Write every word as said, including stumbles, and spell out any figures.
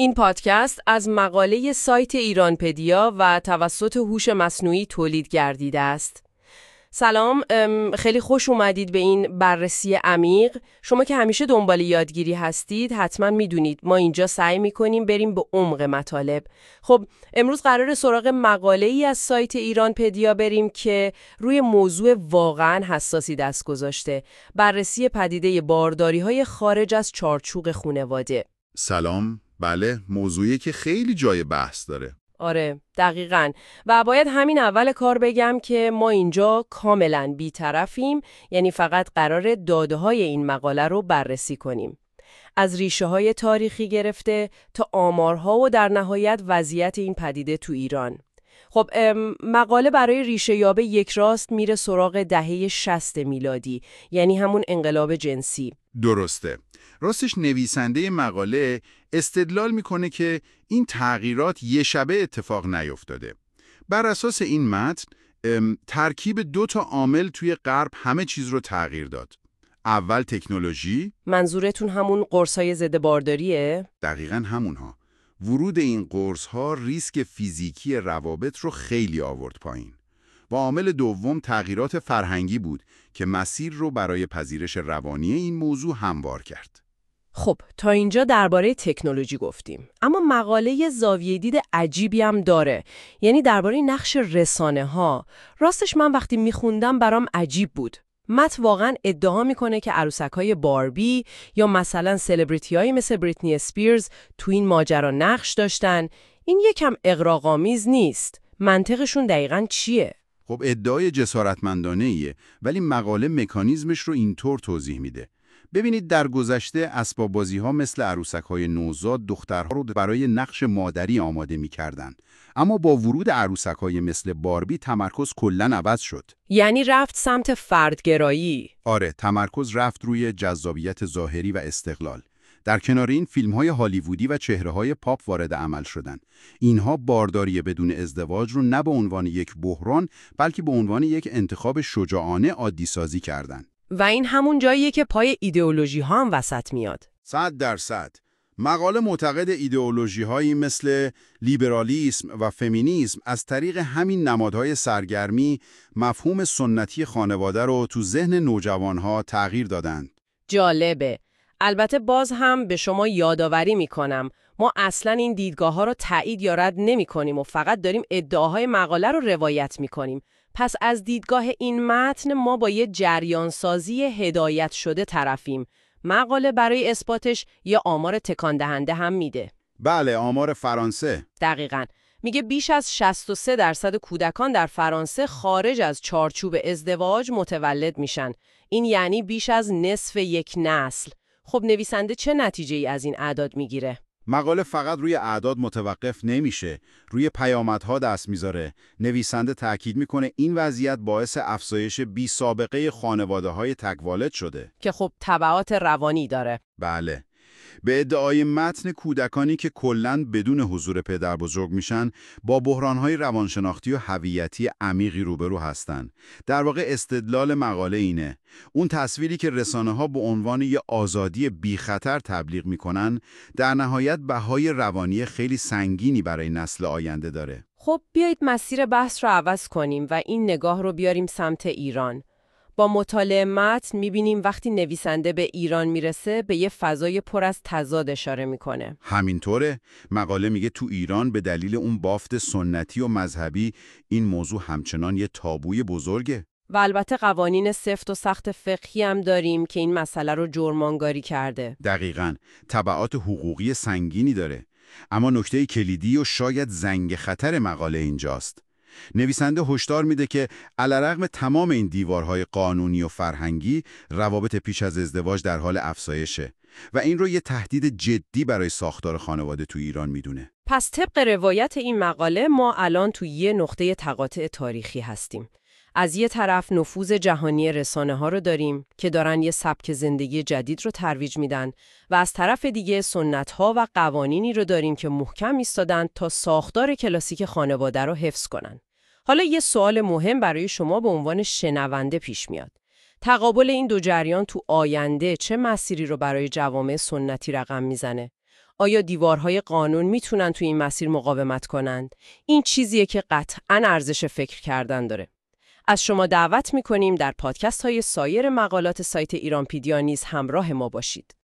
این پادکست از مقاله سایت ایرانپدیا و توسط هوش مصنوعی تولید گردیده است. سلام، خیلی خوش اومدید به این بررسی عمیق. شما که همیشه دنبال یادگیری هستید حتما میدونید ما اینجا سعی میکنیم بریم به عمق مطالب. خب امروز قراره سراغ مقاله ای از سایت ایرانپدیا بریم که روی موضوع واقعا حساسی دست گذاشته: بررسی پدیده بارداری های خارج از چارچوب خانواده. سلام، بله، موضوعی که خیلی جای بحث داره. آره دقیقاً. و باید همین اول کار بگم که ما اینجا کاملاً بی‌طرفیم، یعنی فقط قرار داده های این مقاله رو بررسی کنیم، از ریشه های تاریخی گرفته تا آمارها و در نهایت وضعیت این پدیده تو ایران. خب مقاله برای ریشه یابی یک راست میره سراغ دهه شصت میلادی، یعنی همون انقلاب جنسی. درسته. راستش نویسنده مقاله استدلال میکنه که این تغییرات یه شبه اتفاق نیفتاده. بر اساس این متن ترکیب دو تا عامل توی غرب همه چیز رو تغییر داد. اول تکنولوژی. منظورتون همون قرصای ضد بارداریه؟ دقیقاً همونها. ورود این قرص‌ها ریسک فیزیکی روابط رو خیلی آورد پایین. و عامل دوم تغییرات فرهنگی بود که مسیر رو برای پذیرش روانی این موضوع هموار کرد. خب تا اینجا درباره تکنولوژی گفتیم، اما مقاله زاویه دید عجیبی هم داره، یعنی درباره نقش رسانه ها. راستش من وقتی میخوندم برام عجیب بود. متن واقعا ادعا میکنه که عروسک‌های باربی یا مثلا سلبریتی‌های مثل بریتنی اسپیرز تو این ماجرا نقش داشتن. این یکم اغراق‌آمیز نیست؟ منطقشون دقیقاً چیه؟ خب ادعای جسارتمندانه ایه، ولی مقاله مکانیزمش رو اینطور توضیح میده. ببینید در گذشته اسباب بازی‌ها مثل عروسک‌های نوزاد دخترها رو برای نقش مادری آماده می‌کردن. اما با ورود عروسک‌های مثل باربی تمرکز کلاً عوض شد. یعنی رفت سمت فردگرایی. آره، تمرکز رفت روی جذابیت ظاهری و استقلال. در کنار این فیلم‌های هالیوودی و چهره‌های پاپ وارد عمل شدن. اینها بارداری بدون ازدواج رو نه به عنوان یک بحران بلکه به عنوان یک انتخاب شجاعانه عادی سازی کردن. و این همون جاییه که پای ایدئولوژی ها هم وسط میاد. صد درصد. مقاله معتقد ایدئولوژی هایی مثل لیبرالیسم و فمینیسم از طریق همین نمادهای سرگرمی مفهوم سنتی خانواده رو تو ذهن نوجوانها تغییر دادند. جالبه. البته باز هم به شما یادآوری میکنم ما اصلا این دیدگاه ها رو تایید یا رد نمی کنیم و فقط داریم ادعاهای مقاله رو روایت میکنیم. پس از دیدگاه این متن ما با یه جریان سازی هدایت شده طرفیم. مقاله برای اثباتش یه آمار تکان دهنده هم میده. بله، آمار فرانسه. دقیقاً. میگه بیش از شصت و سه درصد کودکان در فرانسه خارج از چارچوب ازدواج متولد میشن. این یعنی بیش از نصف یک نسل. خب نویسنده چه نتیجه‌ای از این اعداد میگیره؟ مقاله فقط روی اعداد متوقف نمیشه، روی پیامدها دست میذاره. نویسنده تاکید میکنه این وضعیت باعث افزایش بی سابقه خانواده‌های تک‌والد شده که خب تبعات روانی داره. بله. به ادعای متن کودکانی که کلاً بدون حضور پدر بزرگ میشن با بحران‌های روانشناختی و هویتی عمیقی روبرو هستن. در واقع استدلال مقاله اینه: اون تصویری که رسانه‌ها به عنوان یه آزادی بی خطر تبلیغ میکنن در نهایت بهای روانی خیلی سنگینی برای نسل آینده داره. خب بیایید مسیر بحث رو عوض کنیم و این نگاه رو بیاریم سمت ایران. با مطالعه متن می‌بینیم وقتی نویسنده به ایران میرسه به یه فضای پر از تضاد اشاره میکنه. همینطوره. مقاله میگه تو ایران به دلیل اون بافت سنتی و مذهبی این موضوع همچنان یه تابوی بزرگه. و البته قوانین سفت و سخت فقهی هم داریم که این مسئله رو جرم‌آگاری کرده. دقیقاً. تبعات حقوقی سنگینی داره. اما نکته کلیدی و شاید زنگ خطر مقاله اینجاست. نویسنده هشدار میده که علیرغم تمام این دیوارهای قانونی و فرهنگی، روابط پیش از ازدواج در حال افزایشه و این رو یه تهدید جدی برای ساختار خانواده تو ایران میدونه. پس طبق روایت این مقاله ما الان تو یه نقطه تقاطع تاریخی هستیم. از یه طرف نفوذ جهانی رسانه ها رو داریم که دارن یه سبک زندگی جدید رو ترویج میدن و از طرف دیگه سنت ها و قوانینی رو داریم که محکم ایستادن تا ساختار کلاسیک خانواده رو حفظ کنن. حالا یه سوال مهم برای شما به عنوان شنونده پیش میاد. تقابل این دو جریان تو آینده چه مسیری رو برای جوامع سنتی رقم میزنه؟ آیا دیوارهای قانون میتونن توی این مسیر مقاومت کنند؟ این چیزیه که قطعاً ارزش فکر کردن داره. از شما دعوت میکنیم در پادکست های سایر مقالات سایت ایرانپیدیا نیز همراه ما باشید.